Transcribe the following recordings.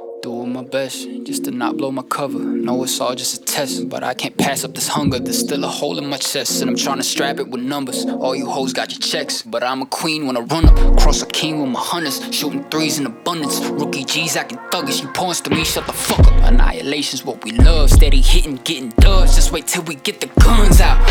Doing my best just to not blow my cover. Know it's all just a test, but I can't pass up this hunger. There's still a hole in my chest, and I'm trying to strap it with numbers. All you hoes got your checks, but I'm a queen when I run up. Cross a king with my hunters, shooting threes in abundance. Rookie G's acting thuggish, you pawns to me, shut the fuck up. Annihilation's what we love, steady hitting, getting dubs. Just wait till we get the guns out.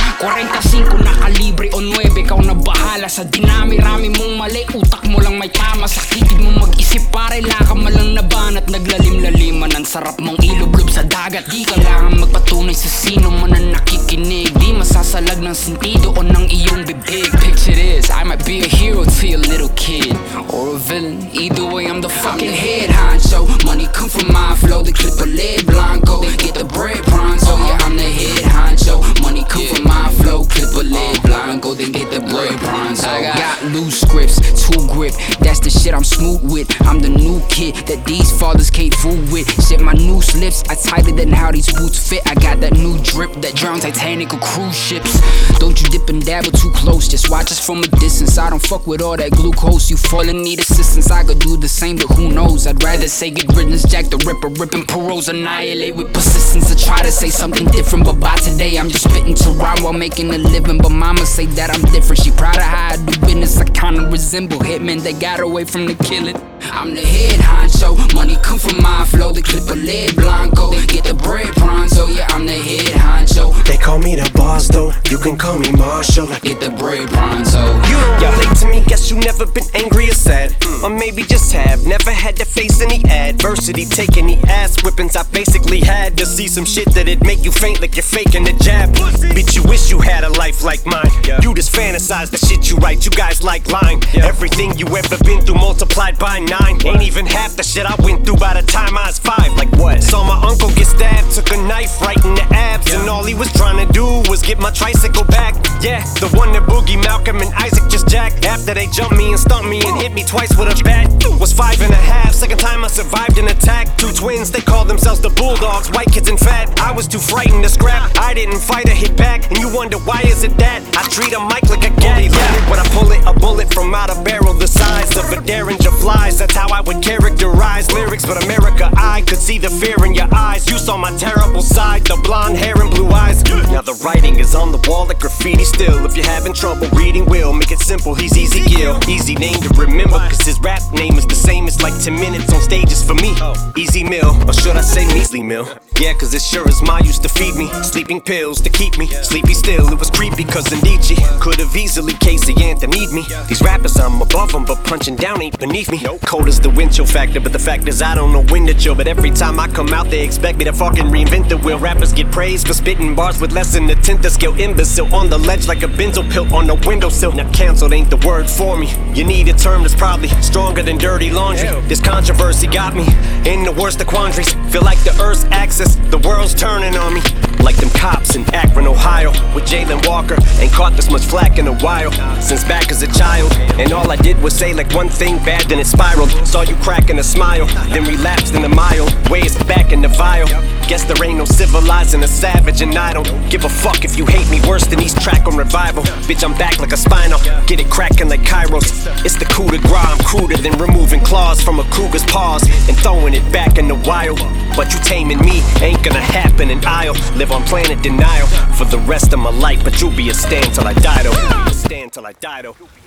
45 na kalibre o 9, ikaw na bahala sa dinami-rami mong mali. Utak mo lang may tama, sakitid mo mag-isip pare. Laka malang naban at naglalim-laliman. Ang sarap mong ilublob sa dagat. Di kailangan magpatunay sa sino man ang nakikinig. Di masasalag ng sentido o ng iyong bibig. Picture this, I might be a hero to your little kid, or a villain, either way I'm the fucking head honcho. Money come from my flow, the clip a lead blanco. Get the bread pronto, yeah I'm the head honcho. Money come from my flow, clip a lead blanco. Then get the bread pronto. I got loose scripts, two grip, that's the shit I'm smooth with. I'm the new kid that these fathers can't fool with. Shit, my new slips are tighter than how these boots fit. I got that new drip that drowns Titanic or cruise ships. Don't you dip and dabble too close, just watch us from a distance. I don't fuck with all that glucose, you fall and need assistance. I could do the same, but who knows? I'd rather say get riddance, Jack the Ripper, ripping paroles, annihilate with persistence. I try to say something different, but by today I'm just spitting to rhyme while making a living. But mama say that I'm different, she proud of how I do business. I kinda resemble hitmen that got away from the killing. I'm the head honcho, money come from my flow, the clip a lead blanco. Get the bread pronto, yeah I'm the head honcho. They call me the boss though, you can call me Marshall. Get the bread pronto. You don't relate to me, guess you never been angry or sad. Or maybe just have, never had to face any adversity. Take any ass whippings I basically had to see some shit that'd make you faint like you're faking a jab. Bitch, you wish you had a life like mine. You just fantasize the shit you write, you guys like lying. Everything you ever been through multiplied by 9. Ain't even half the shit I went through by the time I was 5. Like what? Saw my uncle get stabbed, took a knife right in the abs. And all he was trying to do was get my tricycle back. Yeah, the one that Boogie, Malcolm, and Isaac just jacked. After they jumped me and stumped me and hit me twice with a bat. Was 5 and a half, second time I survived an attack. 2 twins, they called themselves the Bulldogs, white kids and fat. I was too frightened to scrap, I didn't fight or hit back. And you wonder why is it that I treat a mic like a gat. When I pull it, a bullet from out a barrel the size of a Derringer flies. That's how I would characterize lyrics, but America, I could see the fear in your eyes. You saw my terrible side, the blonde hair and blue eyes. Now the writing is on the wall like graffiti still. If you're having trouble reading, we'll make it simple, he's Easy Gill. Easy name to remember, cause his rap name is the same as like 10 minutes on stages for me. Easy Mill, or should I say Measly Mill? Yeah, cause it sure as Ma used to feed me sleeping pills to keep me sleepy still. It was creepy cause of Nietzsche could've easily Casey Anthony'd me. These rappers, I'm above them, but punching down ain't beneath me. Cold as the wind chill factor, but the fact is I don't know when to chill. But every time I come out, they expect me to fucking reinvent the wheel. Rappers get praised for spitting bars with less than a tenth of skill. Imbecile on the ledge like a benzo pill on the windowsill. Now canceled ain't the word for me. You need a term that's probably stronger than dirty laundry. This controversy got me in the worst of quandaries. Feel like the earth's axis, the world's turning on me. Like them cops in Akron, Ohio, with Jalen Walker. Ain't caught this much flack in a while, since back as a child. And all I did was say like one thing bad, then it spiraled. Saw you cracking a smile, then relapsed in a mild ways back in the vial. Guess there ain't no civilizing a savage, and I don't give a fuck if you hate me worse than East Track on Revival. Bitch, I'm back like a spinal, get it cracking like Kairos. It's the coup de grace, I'm cruder than removing claws from a cougar's paws and throwing it back in the wild. But you taming me ain't gonna happen, and I'll live on planet denial for the rest of my life. But you'll be a stand till I die though. Stand till I die though.